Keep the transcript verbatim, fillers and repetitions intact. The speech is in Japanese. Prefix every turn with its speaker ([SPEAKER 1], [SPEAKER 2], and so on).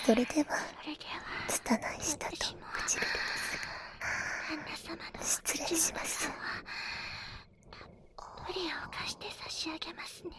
[SPEAKER 1] それでは拙い舌と唇ですが、失礼します。
[SPEAKER 2] トリアを貸して差し上げますね。